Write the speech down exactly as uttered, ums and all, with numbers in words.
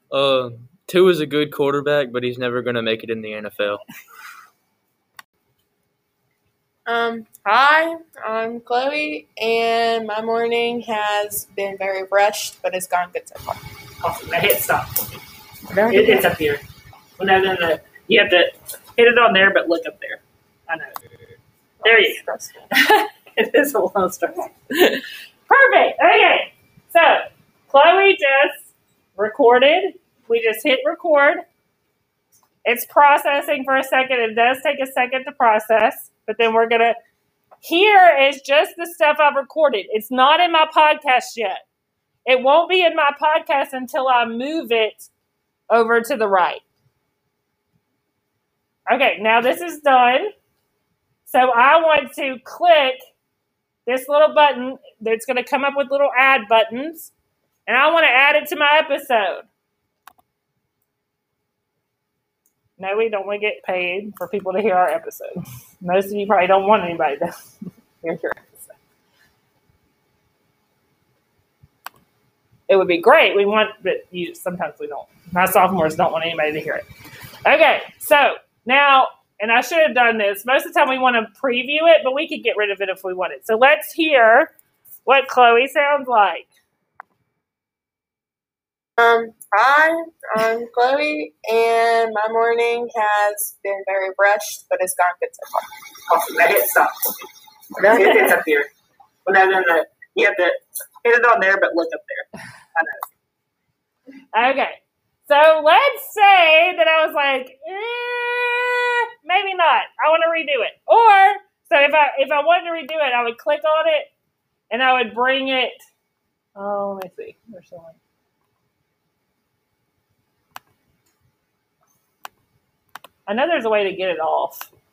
Uh, Tua is a good quarterback, but he's never going to make it in the N F L. Um, hi, I'm Chloe, and my morning has been very rushed, but it's gone good so far. Awesome. Now hit stop. It, it's up here. Well, no, no, no. You have to hit it on there, but look up there. I know. There you go. It is a little stressful. Perfect. Okay. So, Chloe just recorded. We just hit record. It's processing for a second. It does take a second to process, but then we're going to. Here is just the stuff I've recorded. It's not in my podcast yet. It won't be in my podcast until I move it over to the right. Okay, now this is done. So I want to click this little button that's going to come up with little add buttons, and I want to add it to my episode. No, we don't want to get paid for people to hear our episode. Most of you probably don't want anybody to hear your episode. It would be great. We want, but you sometimes we don't. My sophomores don't want anybody to hear it. Okay, so now, and I should have done this. Most of the time we want to preview it, but we could get rid of it if we wanted. So let's hear what Chloe sounds like. Um, hi, I'm Chloe, and my morning has been very rushed, but it's gone good so far. Awesome. Now hit stop. It, it's up here. Well, no, no, no. You have to hit it on there, but look up there. I know. Okay. So let's say that I was like, eh, maybe not. I want to redo it. Or, so if I if I wanted to redo it, I would click on it, and I would bring it. Oh, let me see. There's someone. I know there's a way to get it off.